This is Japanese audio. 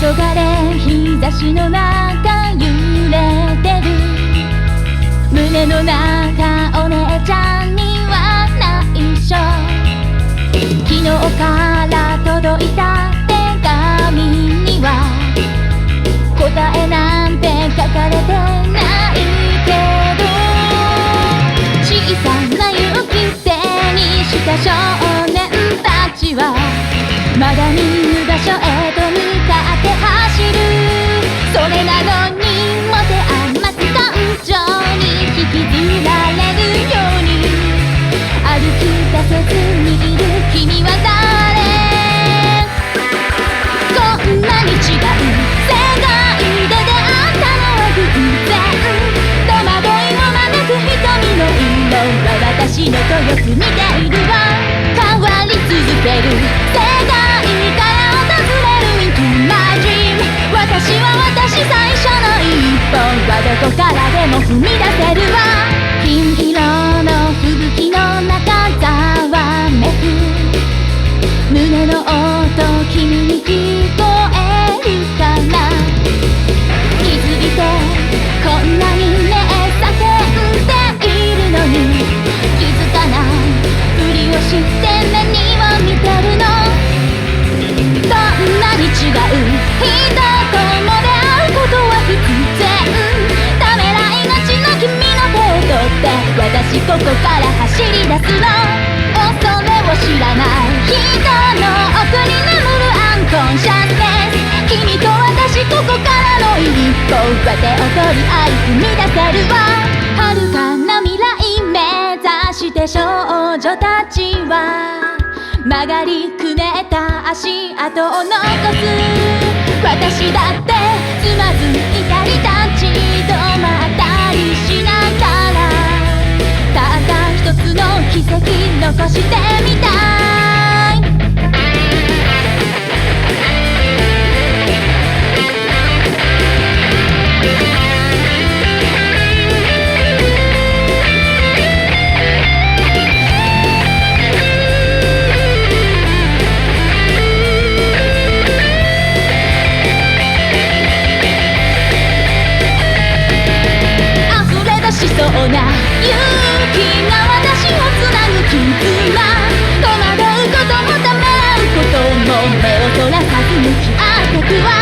れ日差しの中揺れてる胸の中お姉ちゃんには内緒昨日から届いた手紙には答えなんて書かれてないけど小さな勇気手にした少年たちはまだ見ぬ場所へと向かって走るそれなのに持て余す感情に引きずられるように歩き出せずにいる君は誰こんなに違う世界で出会ったのは偶然戸惑いも招く瞳の色は私のとよく似ているわ変わり続ける世界から訪れる Into my dream 私は私最初の一歩はどこからでも踏み出せるわ金色の吹雪の中ざわめく胸の音君に聞こえるかな気づいてこんなにね叫んでいるのに気づかないふりをして目にを見てるのどんなに違う人とも出会うことは必然ためらいがちな君の手を取って私ここから走り出すの恐れを知らない人の奥に眠るアンコンシャスネス君と私ここからの一歩は手を取り合い踏み出せるわ遥かな未来目指して少女たちは曲がりくねった足跡を残す私だってつまずいたり立ち止まったりしながらたった一つの奇跡残してみたいそうな勇気が私をつなぐ絆戸惑うこともためらうことも目をそらさず向き合ってくわ